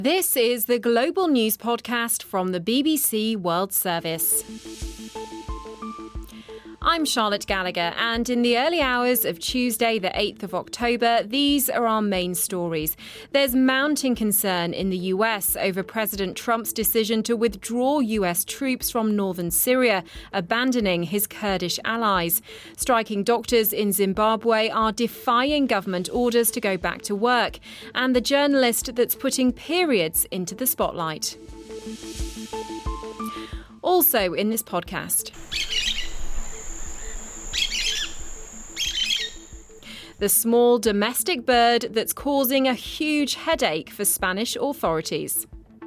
This is the Global News Podcast from the BBC World Service. I'm Charlotte Gallagher, and in the early hours of Tuesday, the 8th of October, these are our main stories. There's mounting concern in the US over President Trump's decision to withdraw US troops from northern Syria, abandoning his Kurdish allies. Striking doctors in Zimbabwe are defying government orders to go back to work, and the journalist that's putting periods into the spotlight. Also in this podcast, the small domestic bird that's causing a huge headache for Spanish authorities.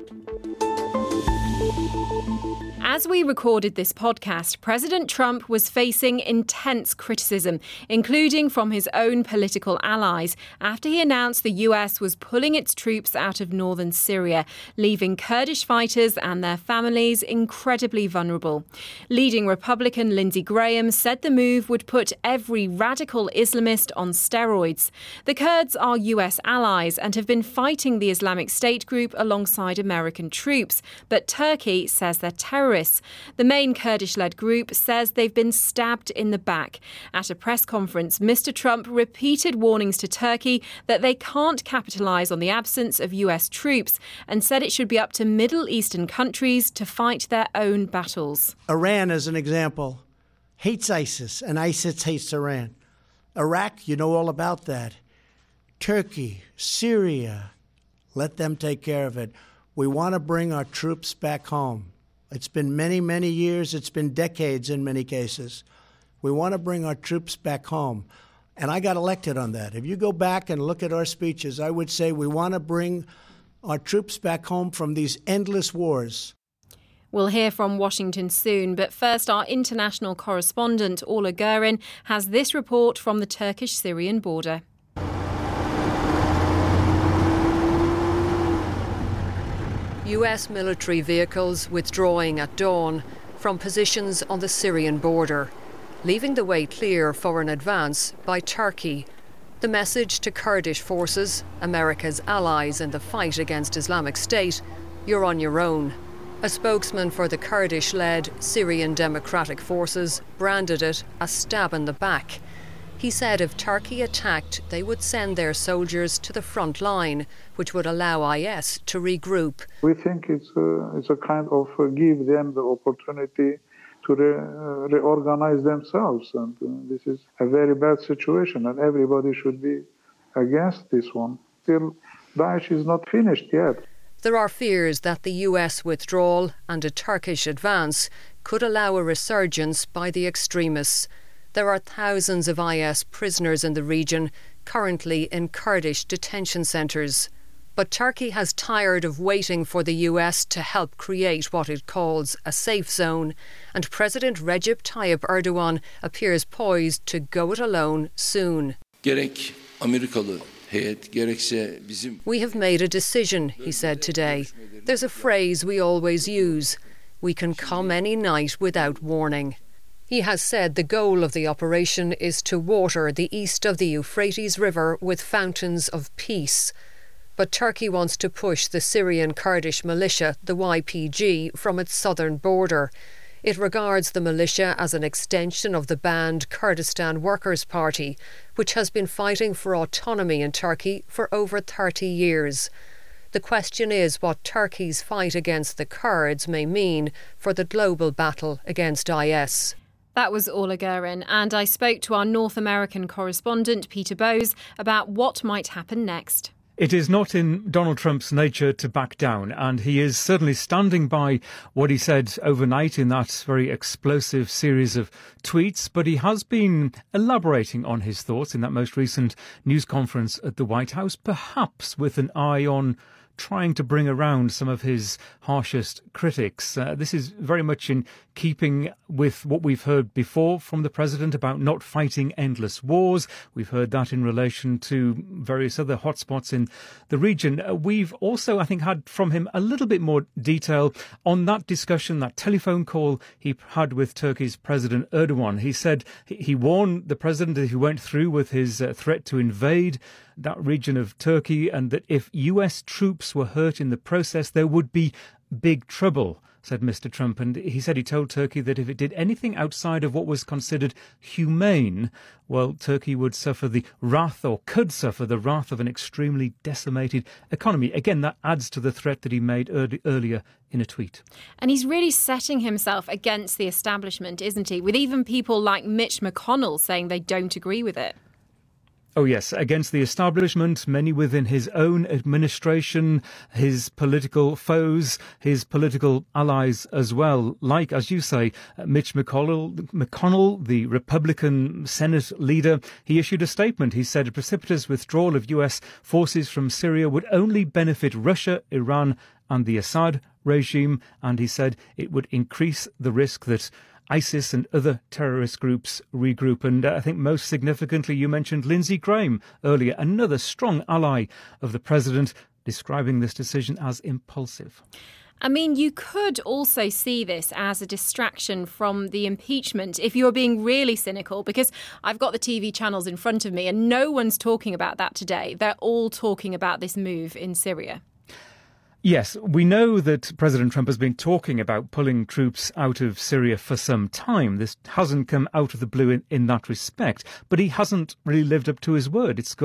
As we recorded this podcast, President Trump was facing intense criticism, including from his own political allies, after he announced the US was pulling its troops out of northern Syria, leaving Kurdish fighters and their families incredibly vulnerable. Leading Republican Lindsey Graham said the move would put every radical Islamist on steroids. The Kurds are US allies and have been fighting the Islamic State group alongside American troops, but Turkey says they're terrorists. The main Kurdish-led group says they've been stabbed in the back. At a press conference, Mr. Trump repeated warnings to Turkey that they can't capitalise on the absence of US troops and said it should be up to Middle Eastern countries to fight their own battles. Iran, as an example, hates ISIS, and ISIS hates Iran. Iraq, you know all about that. Turkey, Syria, let them take care of it. We want to bring our troops back home. It's been many, many years. It's been decades in many cases. We want to bring our troops back home. And I got elected on that. If you go back and look at our speeches, I would say we want to bring our troops back home from these endless wars. We'll hear from Washington soon, but first our international correspondent, Orla Gurin, has this report from the Turkish-Syrian border. US military vehicles withdrawing at dawn from positions on the Syrian border, leaving the way clear for an advance by Turkey. The message to Kurdish forces, America's allies in the fight against Islamic State: you're on your own. A spokesman for the Kurdish-led Syrian Democratic Forces branded it a stab in the back. He said if Turkey attacked, they would send their soldiers to the front line, which would allow IS to regroup. We think it's a kind of give them the opportunity to reorganize themselves. And this is a very bad situation, and everybody should be against this one. Still, Daesh is not finished yet. There are fears that the US withdrawal and a Turkish advance could allow a resurgence by the extremists. There are thousands of IS prisoners in the region, currently in Kurdish detention centres. But Turkey has tired of waiting for the US to help create what it calls a safe zone, and President Recep Tayyip Erdogan appears poised to go it alone soon. We have made a decision, he said today. There's a phrase we always use: we can come any night without warning. He has said the goal of the operation is to water the east of the Euphrates River with fountains of peace. But Turkey wants to push the Syrian Kurdish militia, the YPG, from its southern border. It regards the militia as an extension of the banned Kurdistan Workers' Party, which has been fighting for autonomy in Turkey for over 30 years. The question is what Turkey's fight against the Kurds may mean for the global battle against IS. That was Orla Gurin, and I spoke to our North American correspondent, Peter Bowes, about what might happen next. It is not in Donald Trump's nature to back down, and he is certainly standing by what he said overnight in that very explosive series of tweets, but he has been elaborating on his thoughts in that most recent news conference at the White House, perhaps with an eye on trying to bring around some of his harshest critics. This is very much in keeping with what we've heard before from the president about not fighting endless wars. We've heard that in relation to various other hotspots in the region. We've also, I think, had from him a little bit more detail on that discussion, that telephone call he had with Turkey's President Erdogan. He said he warned the president that he went through with his threat to invade that region of Turkey, and that if US troops were hurt in the process, there would be big trouble, said Mr. Trump. And he said he told Turkey that if it did anything outside of what was considered humane, well, Turkey would suffer the wrath, or could suffer the wrath, of an extremely decimated economy. Again, that adds to the threat that he made earlier in a tweet. And he's really setting himself against the establishment, isn't he? With even people like Mitch McConnell saying they don't agree with it. Oh, yes, against the establishment, many within his own administration, his political foes, his political allies as well. Like, as you say, Mitch McConnell, the Republican Senate leader, he issued a statement. He said a precipitous withdrawal of US forces from Syria would only benefit Russia, Iran and the Assad regime. And he said it would increase the risk that ISIS and other terrorist groups regroup. And I think most significantly, you mentioned Lindsey Graham earlier, another strong ally of the president, describing this decision as impulsive. I mean, you could also see this as a distraction from the impeachment if you're being really cynical, because I've got the TV channels in front of me and no one's talking about that today. They're all talking about this move in Syria. Yes, we know that President Trump has been talking about pulling troops out of Syria for some time. This hasn't come out of the blue in that respect, but he hasn't really lived up to his word. It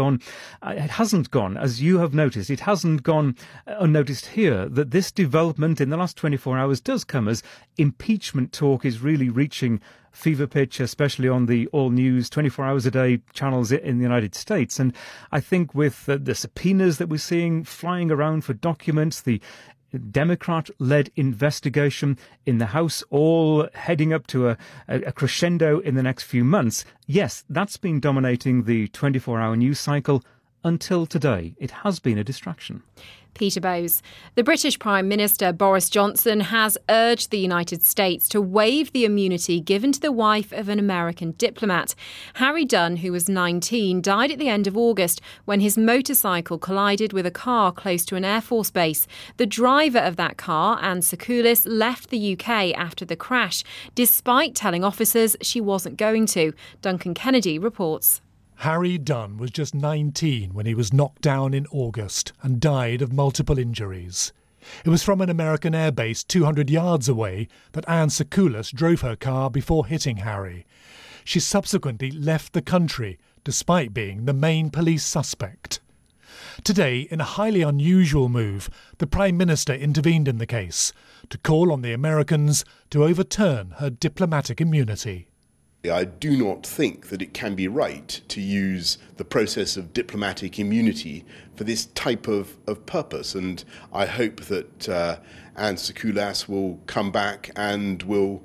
hasn't gone, as you have noticed, it hasn't gone unnoticed here, that this development in the last 24 hours does come as impeachment talk is really reaching fever pitch, especially on the all news 24 hours a day channels in the United States. And I think with the subpoenas that we're seeing flying around for documents, the Democrat-led investigation in the House all heading up to a crescendo in the next few months, yes, that's been dominating the 24-hour news cycle until today. It has been a distraction. Peter Bowes. The British Prime Minister Boris Johnson has urged the United States to waive the immunity given to the wife of an American diplomat. Harry Dunn, who was 19, died at the end of August when his motorcycle collided with a car close to an Air Force base. The driver of that car, Anne Sakoulis, left the UK after the crash, despite telling officers she wasn't going to. Duncan Kennedy reports. Harry Dunn was just 19 when he was knocked down in August and died of multiple injuries. It was from an American airbase 200 yards away that Anne Sakoulis drove her car before hitting Harry. She subsequently left the country, despite being the main police suspect. Today, in a highly unusual move, the Prime Minister intervened in the case to call on the Americans to overturn her diplomatic immunity. I do not think that it can be right to use the process of diplomatic immunity for this type of purpose. And I hope that Anne Sakoulis will come back and will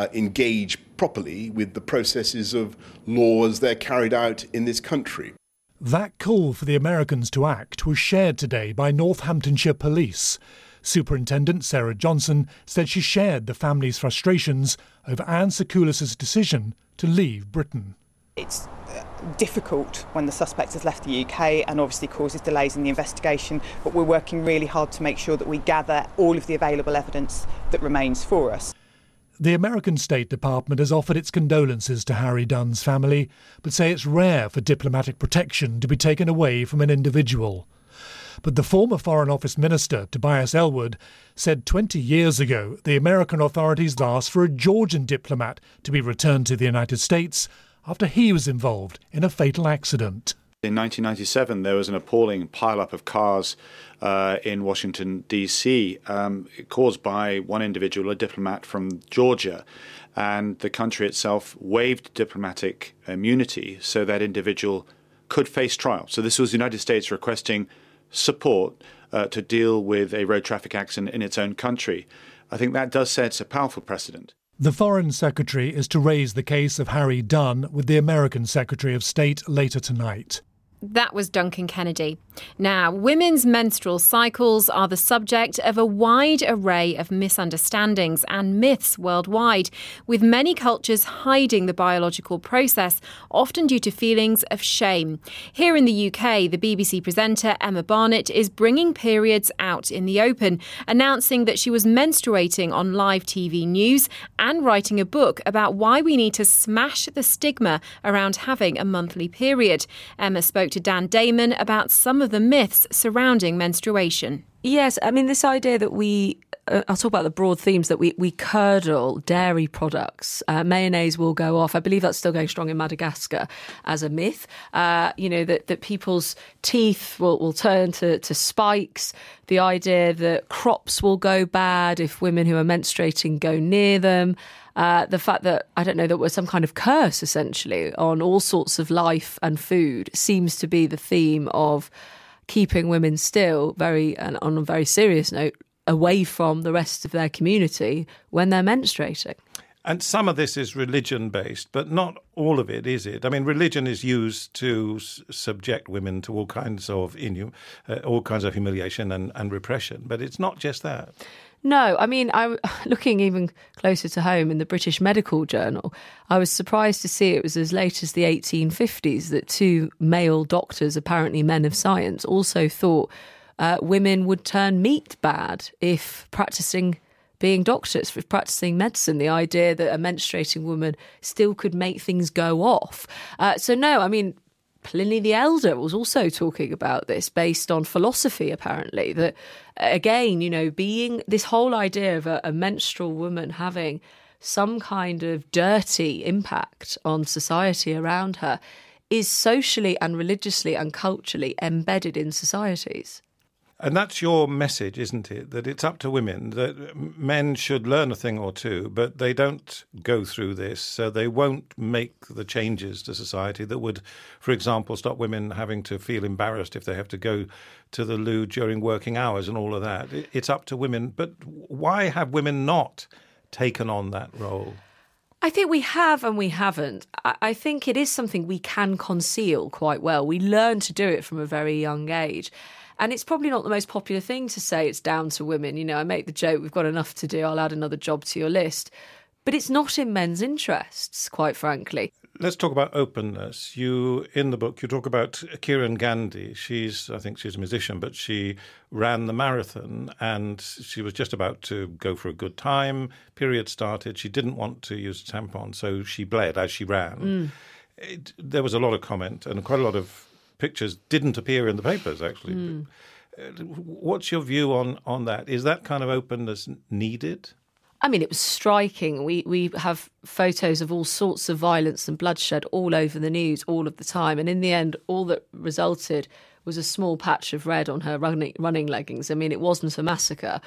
engage properly with the processes of law as they're carried out in this country. That call for the Americans to act was shared today by Northamptonshire Police. Superintendent Sarah Johnson said she shared the family's frustrations over Anne Sakoulis' decision to leave Britain. It's difficult when the suspect has left the UK and obviously causes delays in the investigation, but we're working really hard to make sure that we gather all of the available evidence that remains for us. The American State Department has offered its condolences to Harry Dunn's family, but say it's rare for diplomatic protection to be taken away from an individual. But the former Foreign Office Minister, Tobias Ellwood, said 20 years ago the American authorities asked for a Georgian diplomat to be returned to the United States after he was involved in a fatal accident. In 1997, there was an appalling pile-up of cars in Washington, D.C., caused by one individual, a diplomat from Georgia. And the country itself waived diplomatic immunity so that individual could face trial. So this was the United States requesting support to deal with a road traffic accident in its own country. I think that does set a powerful precedent. The Foreign Secretary is to raise the case of Harry Dunn with the American Secretary of State later tonight. That was Duncan Kennedy. Now, women's menstrual cycles are the subject of a wide array of misunderstandings and myths worldwide, with many cultures hiding the biological process, often due to feelings of shame. Here in the UK, the BBC presenter Emma Barnett is bringing periods out in the open, announcing that she was menstruating on live TV news and writing a book about why we need to smash the stigma around having a monthly period. Emma spoke spoke to Dan Damon about some of the myths surrounding menstruation. Yes, I mean, this idea that I'll talk about the broad themes, that we curdle dairy products. Mayonnaise will go off. I believe that's still going strong in Madagascar as a myth. That people's teeth will turn to spikes. The idea that crops will go bad if women who are menstruating go near them. The fact that, I don't know, that was some kind of curse, essentially, on all sorts of life and food seems to be the theme of keeping women still, and on a very serious note, away from the rest of their community when they're menstruating. And some of this is religion-based, but not all of it, is it? I mean, religion is used to subject women to all kinds of humiliation and repression, but it's not just that. No, I mean, looking even closer to home in the British Medical Journal, I was surprised to see it was as late as the 1850s that two male doctors, apparently men of science, also thought women would turn meat bad if being doctors, if practicing medicine. The idea that a menstruating woman still could make things go off. No, I mean, Pliny the Elder was also talking about this based on philosophy, apparently, that, again, being this whole idea of a menstrual woman having some kind of dirty impact on society around her is socially and religiously and culturally embedded in societies. And that's your message, isn't it? That it's up to women, that men should learn a thing or two, but they don't go through this, so they won't make the changes to society that would, for example, stop women having to feel embarrassed if they have to go to the loo during working hours and all of that. It's up to women. But why have women not taken on that role? I think we have and we haven't. I think it is something we can conceal quite well. We learn to do it from a very young age. And it's probably not the most popular thing to say it's down to women. I make the joke, we've got enough to do, I'll add another job to your list. But it's not in men's interests, quite frankly. Let's talk about openness. In the book, you talk about Kiran Gandhi. I think she's a musician, but she ran the marathon and she was just about to go for a good time. Period started. She didn't want to use a tampon, so she bled as she ran. There was a lot of comment and quite a lot of pictures didn't appear in the papers, actually. What's your view on that? Is that kind of openness needed? I mean, it was striking. We have photos of all sorts of violence and bloodshed all over the news all of the time. And in the end, all that resulted was a small patch of red on her running leggings. I mean, it wasn't a massacre.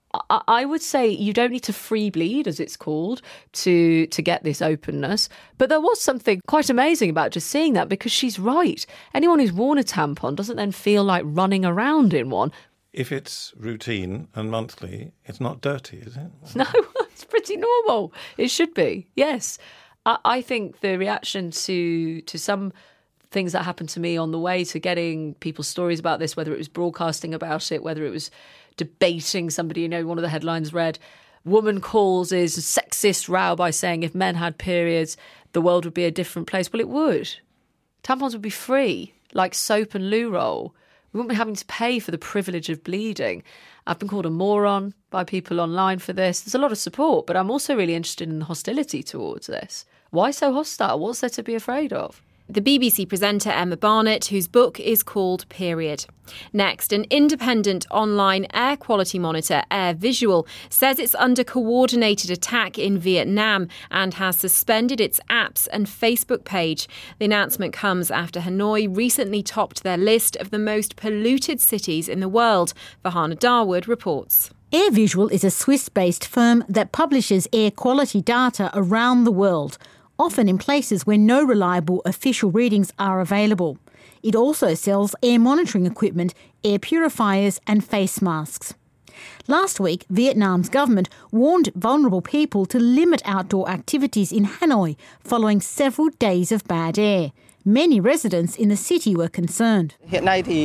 I would say you don't need to free bleed, as it's called, to get this openness. But there was something quite amazing about just seeing that, because she's right. Anyone who's worn a tampon doesn't then feel like running around in one. If it's routine and monthly, it's not dirty, is it? No, it's pretty normal. It should be, yes. I think the reaction to some things that happened to me on the way to getting people's stories about this, whether it was broadcasting about it, whether it was debating somebody, one of the headlines read, "Woman causes a sexist row by saying if men had periods, the world would be a different place." Well, it would. Tampons would be free, like soap and loo roll. We wouldn't be having to pay for the privilege of bleeding. I've been called a moron by people online for this. There's a lot of support, but I'm also really interested in the hostility towards this. Why so hostile? What's there to be afraid of? The BBC presenter Emma Barnett, whose book is called Period. Next, an independent online air quality monitor, Air Visual, says it's under coordinated attack in Vietnam and has suspended its apps and Facebook page. The announcement comes after Hanoi recently topped their list of the most polluted cities in the world. Vahana Darwood reports. Air Visual is a Swiss-based firm that publishes air quality data around the world, often in places where no reliable official readings are available. It also sells air monitoring equipment, air purifiers and face masks. Last week, Vietnam's government warned vulnerable people to limit outdoor activities in Hanoi following several days of bad air. Many residents in the city were concerned. At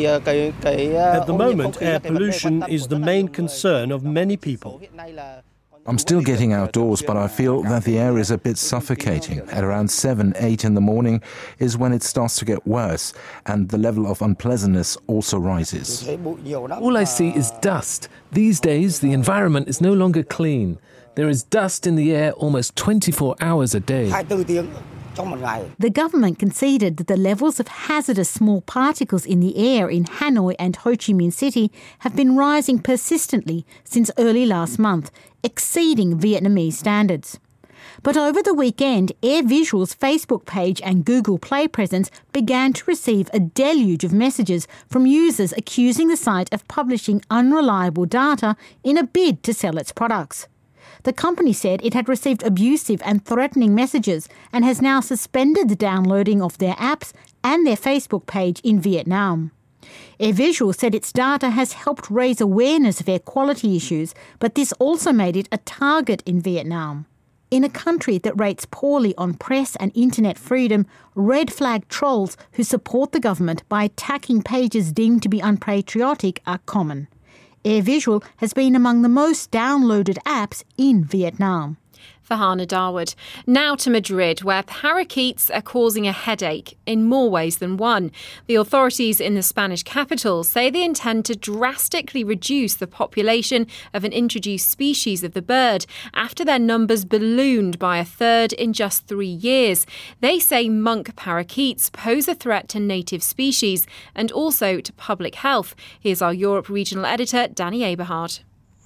the moment, air pollution is the main concern of many people. I'm still getting outdoors, but I feel that the air is a bit suffocating. At around 7, 8 in the morning is when it starts to get worse, and the level of unpleasantness also rises. All I see is dust. These days, the environment is no longer clean. There is dust in the air almost 24 hours a day. The government conceded that the levels of hazardous small particles in the air in Hanoi and Ho Chi Minh City have been rising persistently since early last month, exceeding Vietnamese standards. But over the weekend, AirVisual's Facebook page and Google Play presence began to receive a deluge of messages from users accusing the site of publishing unreliable data in a bid to sell its products. The company said it had received abusive and threatening messages and has now suspended the downloading of their apps and their Facebook page in Vietnam. AirVisual said its data has helped raise awareness of air quality issues, but this also made it a target in Vietnam. In a country that rates poorly on press and internet freedom, red flag trolls who support the government by attacking pages deemed to be unpatriotic are common. AirVisual has been among the most downloaded apps in Vietnam. Fahana Darwood. Now to Madrid, where parakeets are causing a headache in more ways than one. The authorities in the Spanish capital say they intend to drastically reduce the population of an introduced species of the bird after their numbers ballooned by a third in just 3 years. They say monk parakeets pose a threat to native species and also to public health. Here's our Europe regional editor, Danny Eberhard.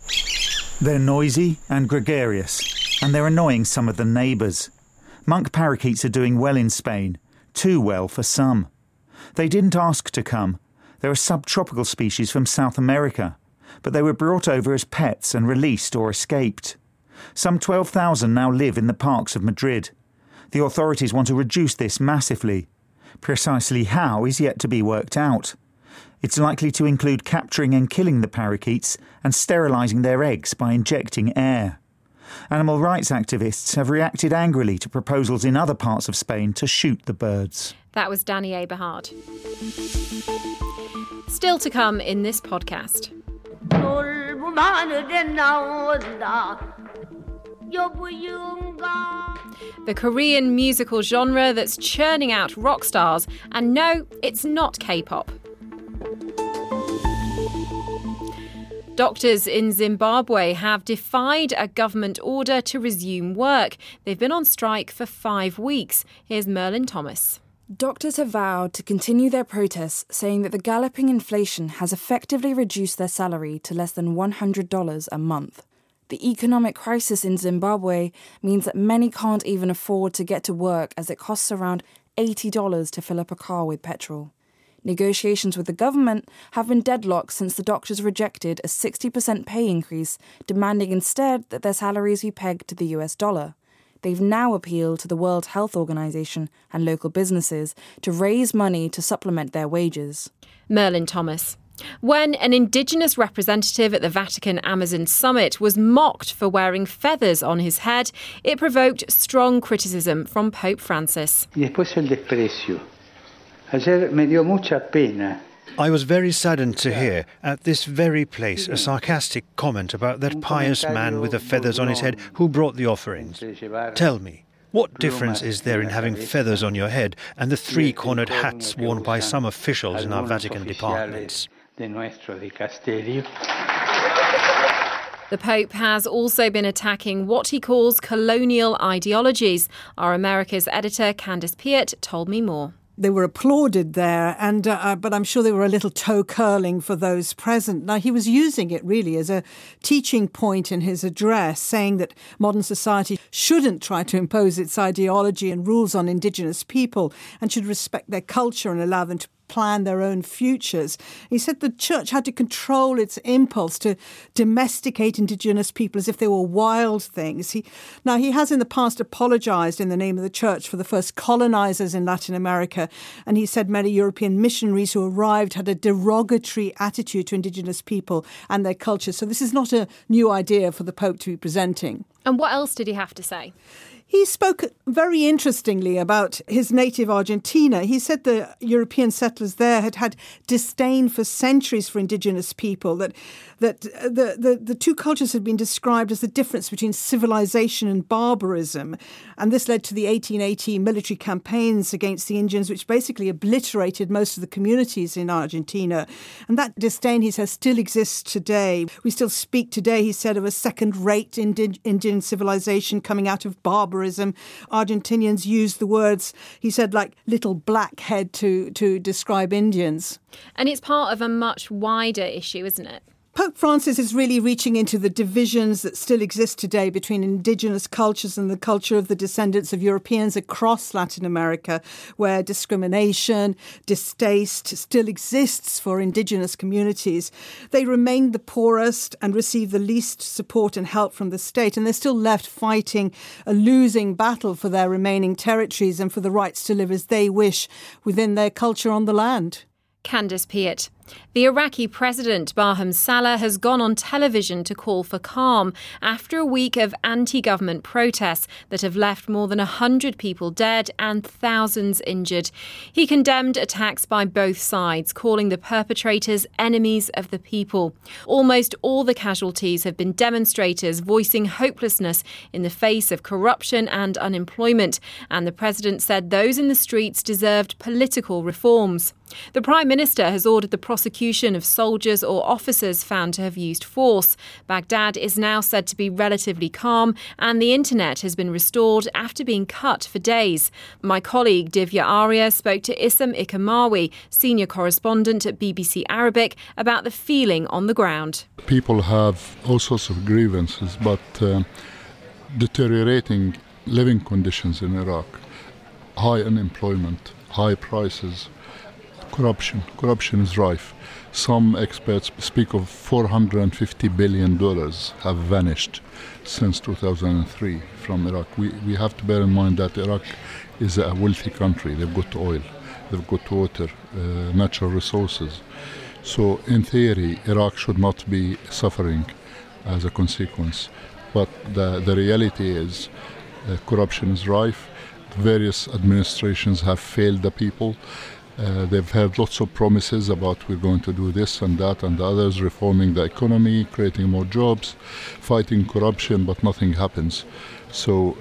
They're noisy and gregarious, and they're annoying some of the neighbours. Monk parakeets are doing well in Spain, too well for some. They didn't ask to come. They're a subtropical species from South America, but they were brought over as pets and released or escaped. Some 12,000 now live in the parks of Madrid. The authorities want to reduce this massively. Precisely how is yet to be worked out. It's likely to include capturing and killing the parakeets and sterilising their eggs by injecting air. Animal rights activists have reacted angrily to proposals in other parts of Spain to shoot the birds. That was Danny Eberhard. Still to come in this podcast. The Korean musical genre that's churning out rock stars. And no, it's not K-pop. Doctors in Zimbabwe have defied a government order to resume work. They've been on strike for 5 weeks. Here's Merlin Thomas. Doctors have vowed to continue their protests, saying that the galloping inflation has effectively reduced their salary to less than $100 a month. The economic crisis in Zimbabwe means that many can't even afford to get to work, as it costs around $80 to fill up a car with petrol. Negotiations with the government have been deadlocked since the doctors rejected a 60% pay increase, demanding instead that their salaries be pegged to the US dollar. They've now appealed to the World Health Organization and local businesses to raise money to supplement their wages. Merlin Thomas. When an Indigenous representative at the Vatican Amazon Summit was mocked for wearing feathers on his head, it provoked strong criticism from Pope Francis. I was very saddened to hear, at this very place, a sarcastic comment about that pious man with the feathers on his head who brought the offerings. Tell me, what difference is there in having feathers on your head and the three-cornered hats worn by some officials in our Vatican departments? The Pope has also been attacking what he calls colonial ideologies. Our America's editor, Candice Peart, told me more. They were applauded there, but I'm sure they were a little toe-curling for those present. Now, he was using it really as a teaching point in his address, saying that modern society shouldn't try to impose its ideology and rules on Indigenous people and should respect their culture and allow them to plan their own futures. He said the church had to control its impulse to domesticate Indigenous people as if they were wild things. He has in the past apologised in the name of the church for the first colonisers in Latin America, and he said many European missionaries who arrived had a derogatory attitude to Indigenous people and their culture. So this is not a new idea for the Pope to be presenting. And what else did he have to say? He spoke very interestingly about his native Argentina. He said the European settlers there had had disdain for centuries for Indigenous people, that the two cultures had been described as the difference between civilization and barbarism. And this led to the 1880 military campaigns against the Indians, which basically obliterated most of the communities in Argentina. And that disdain, he says, still exists today. We still speak today, he said, of a second-rate Indian civilization coming out of barbarism barbarism. Argentinians used the words, he said, like little blackhead to describe Indians. And it's part of a much wider issue, isn't it? Pope Francis is really reaching into the divisions that still exist today between indigenous cultures and the culture of the descendants of Europeans across Latin America, where discrimination, distaste still exists for indigenous communities. They remain the poorest and receive the least support and help from the state, and they're still left fighting a losing battle for their remaining territories and for the rights to live as they wish within their culture on the land. Candice Piatt. The Iraqi president, Barham Saleh, has gone on television to call for calm after a week of anti-government protests that have left more than 100 people dead and thousands injured. He condemned attacks by both sides, calling the perpetrators enemies of the people. Almost all the casualties have been demonstrators voicing hopelessness in the face of corruption and unemployment, and the president said those in the streets deserved political reforms. The Prime Minister has ordered the prosecution of soldiers or officers found to have used force. Baghdad is now said to be relatively calm, and the internet has been restored after being cut for days. My colleague Divya Arya spoke to Issam Ikamawi, senior correspondent at BBC Arabic, about the feeling on the ground. People have all sorts of grievances, but deteriorating living conditions in Iraq, high unemployment, high prices, Corruption is rife. Some experts speak of $450 billion have vanished since 2003 from Iraq. We have to bear in mind that Iraq is a wealthy country. They've got oil, they've got water, natural resources. So in theory, Iraq should not be suffering as a consequence. But the reality is corruption is rife. Various administrations have failed the people. They've had lots of promises about we're going to do this and that and the others, reforming the economy, creating more jobs, fighting corruption, but nothing happens. So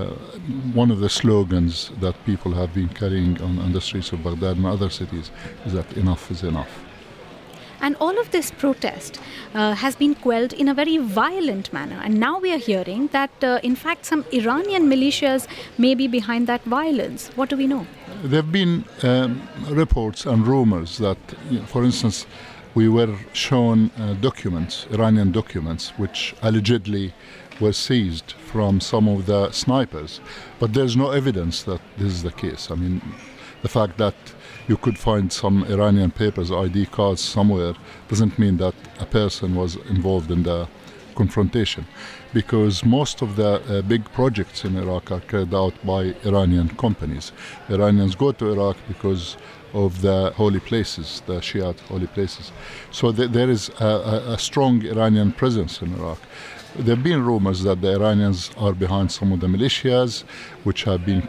one of the slogans that people have been carrying on the streets of Baghdad and other cities is that enough is enough. And all of this protest has been quelled in a very violent manner. And now we are hearing that, in fact, some Iranian militias may be behind that violence. What do we know? There have been reports and rumors that, for instance, we were shown Iranian documents, which allegedly were seized from some of the snipers. But there's no evidence that this is the case. I mean, the fact that you could find some Iranian papers, ID cards somewhere, doesn't mean that a person was involved in the confrontation, because most of the big projects in Iraq are carried out by Iranian companies. Iranians go to Iraq because of the holy places, the Shiite holy places. So there is a strong Iranian presence in Iraq. There have been rumors that the Iranians are behind some of the militias, which have been,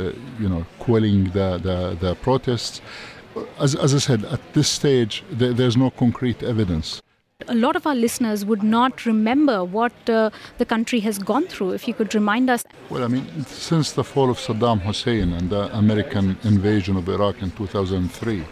quelling the protests. As I said, at this stage, there's no concrete evidence. A lot of our listeners would not remember what the country has gone through. If you could remind us. Well, I mean, since the fall of Saddam Hussein and the American invasion of Iraq in 2003,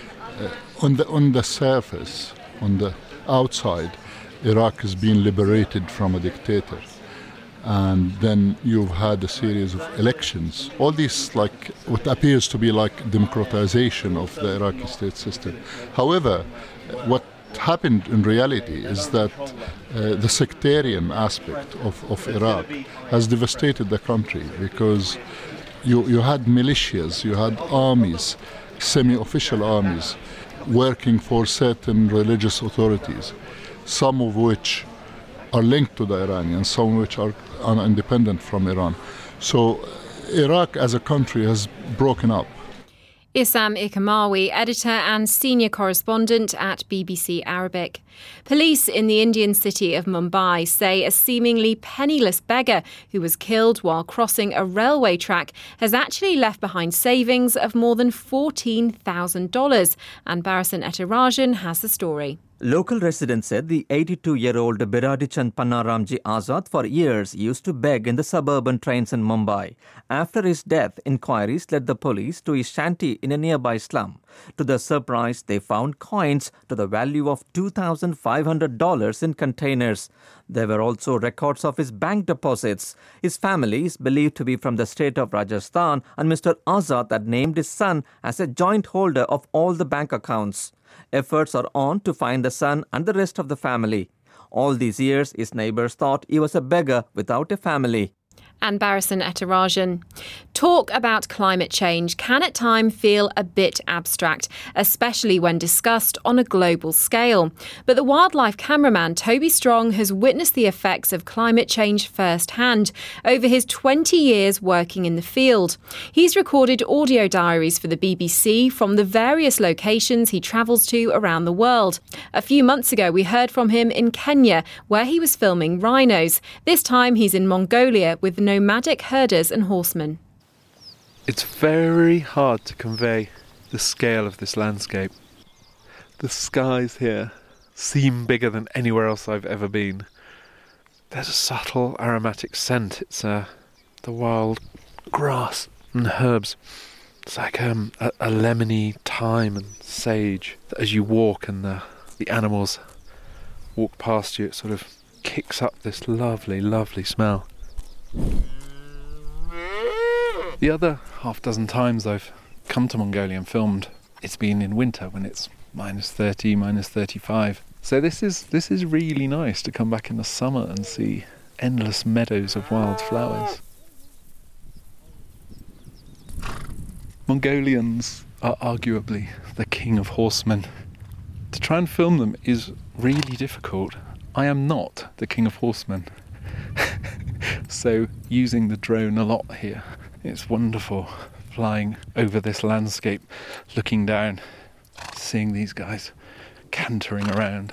on the surface, on the outside, Iraq has been liberated from a dictator. And then you've had a series of elections. All this, like what appears to be like democratization of the Iraqi state system. However, what happened in reality is that the sectarian aspect of Iraq has devastated the country, because you had militias, you had armies, semi-official armies, working for certain religious authorities, some of which are linked to the Iranians, some of which are independent from Iran. So Iraq as a country has broken up. Issam Ikamawi, editor and senior correspondent at BBC Arabic. Police in the Indian city of Mumbai say a seemingly penniless beggar who was killed while crossing a railway track has actually left behind savings of more than $14,000. And Barasan Ettarajan has the story. Local residents said the 82-year-old Biradichan Pannaramji Azad for years used to beg in the suburban trains in Mumbai. After his death, inquiries led the police to his shanty in a nearby slum. To their surprise, they found coins to the value of $2,500 in containers. There were also records of his bank deposits. His family is believed to be from the state of Rajasthan, and Mr. Azad had named his son as a joint holder of all the bank accounts. Efforts are on to find the son and the rest of the family. All these years, his neighbours thought he was a beggar without a family. And Barasan Etarajan. Talk about climate change can at times feel a bit abstract, especially when discussed on a global scale. But the wildlife cameraman Toby Strong has witnessed the effects of climate change firsthand over his 20 years working in the field. He's recorded audio diaries for the BBC from the various locations he travels to around the world. A few months ago, we heard from him in Kenya, where he was filming rhinos. This time he's in Mongolia with nomadic herders and horsemen. It's very hard to convey the scale of this landscape. The skies here seem bigger than anywhere else I've ever been. There's a subtle aromatic scent. It's the wild grass and herbs. It's like a lemony thyme and sage. As you walk and the animals walk past you, it sort of kicks up this lovely, lovely smell. The other half dozen times I've come to Mongolia and filmed, it's been in winter when it's -30, -35. So this is really nice to come back in the summer and see endless meadows of wild flowers. Mongolians are arguably the king of horsemen. To try and film them is really difficult. I am not the king of horsemen. So using the drone a lot here. It's wonderful flying over this landscape, looking down, seeing these guys cantering around.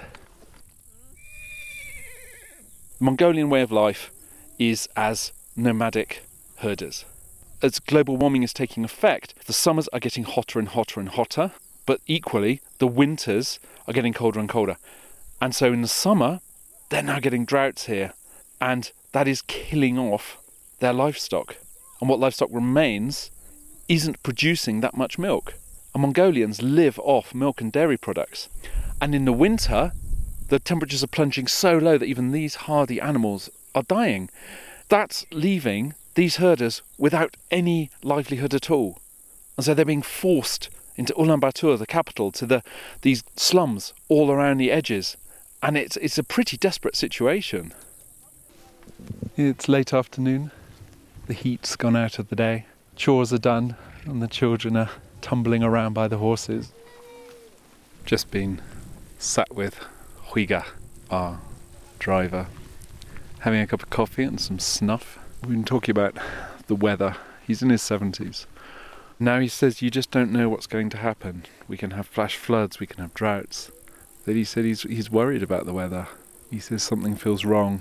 The Mongolian way of life is as nomadic herders. As global warming is taking effect, the summers are getting hotter and hotter and hotter, but equally the winters are getting colder and colder. And so in the summer, they're now getting droughts here, and that is killing off their livestock. And what livestock remains isn't producing that much milk. And Mongolians live off milk and dairy products. And in the winter, the temperatures are plunging so low that even these hardy animals are dying. That's leaving these herders without any livelihood at all. And so they're being forced into Ulaanbaatar, the capital, to these slums all around the edges. And it's a pretty desperate situation. It's late afternoon. The heat's gone out of the day. Chores are done and the children are tumbling around by the horses. Just been sat with Huiga, our driver, having a cup of coffee and some snuff. We've been talking about the weather. He's in his 70s. Now he says you just don't know what's going to happen. We can have flash floods, we can have droughts. Then he said he's worried about the weather. He says something feels wrong.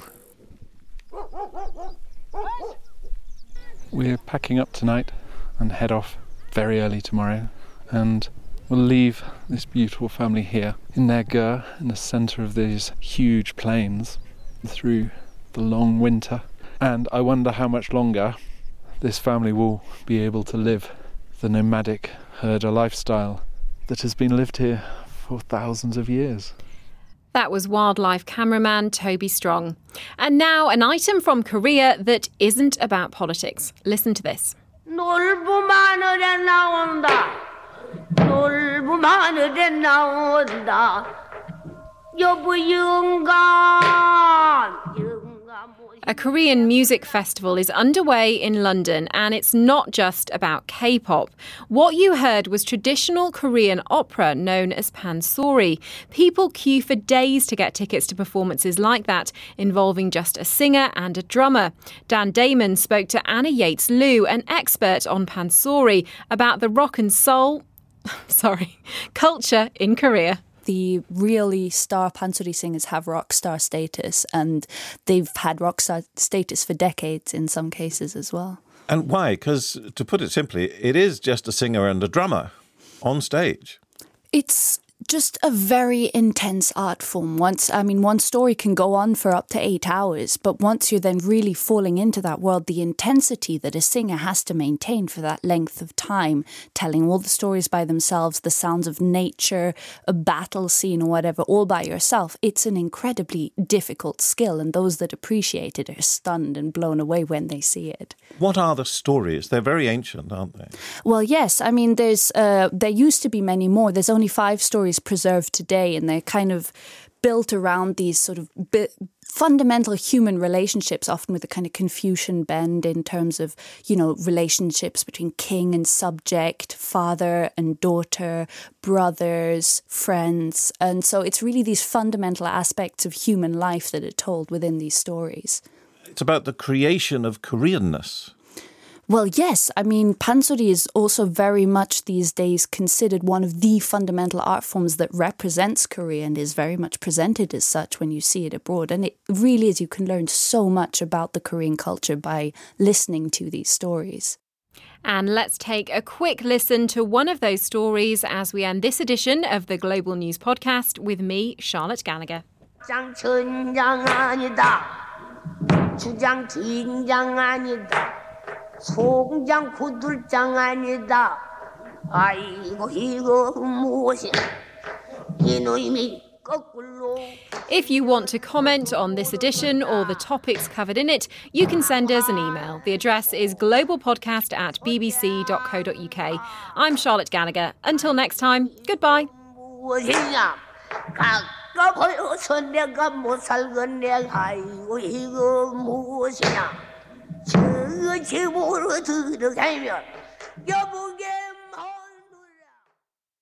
We're packing up tonight and head off very early tomorrow, and we'll leave this beautiful family here in their ger in the centre of these huge plains through the long winter. And I wonder how much longer this family will be able to live the nomadic herder lifestyle that has been lived here for thousands of years. That was wildlife cameraman Toby Strong. And now an item from Korea that isn't about politics. Listen to this. A Korean music festival is underway in London, and it's not just about K-pop. What you heard was traditional Korean opera known as pansori. People queue for days to get tickets to performances like that, involving just a singer and a drummer. Dan Damon spoke to Anna Yates-Liu, an expert on pansori, about the rock and soul, culture in Korea. The really star pansori singers have rock star status, and they've had rock star status for decades in some cases as well. And why? Because, to put it simply, it is just a singer and a drummer on stage. It's just a very intense art form. One story can go on for up to 8 hours, but once you're then really falling into that world, the intensity that a singer has to maintain for that length of time, telling all the stories by themselves, the sounds of nature, a battle scene or whatever, all by yourself, it's an incredibly difficult skill, and those that appreciate it are stunned and blown away when they see it. What are the stories? They're very ancient, aren't they? Well, yes. I mean, there used to be many more. There's only 5 stories preserved today, and they're kind of built around these sort of fundamental human relationships, often with a kind of Confucian bend in terms of, relationships between king and subject, father and daughter, brothers, friends. And so it's really these fundamental aspects of human life that are told within these stories. It's about the creation of Koreanness. Well, yes. I mean, pansori is also very much these days considered one of the fundamental art forms that represents Korea and is very much presented as such when you see it abroad. And it really is, you can learn so much about the Korean culture by listening to these stories. And let's take a quick listen to one of those stories as we end this edition of the Global News Podcast with me, Charlotte Gallagher. 총장 구들장 아니다. 아이고 이거 무엇이야? 이놈이 거꾸로. If you want to comment on this edition or the topics covered in it, you can send us an email. The address is globalpodcast@bbc.co.uk. I'm Charlotte Gallagher. Until next time, goodbye. 무엇이냐? 아까 보여서 내가 못 살겠네. 아이고 이거 무엇이냐? 저 집으로 들어가면 여보게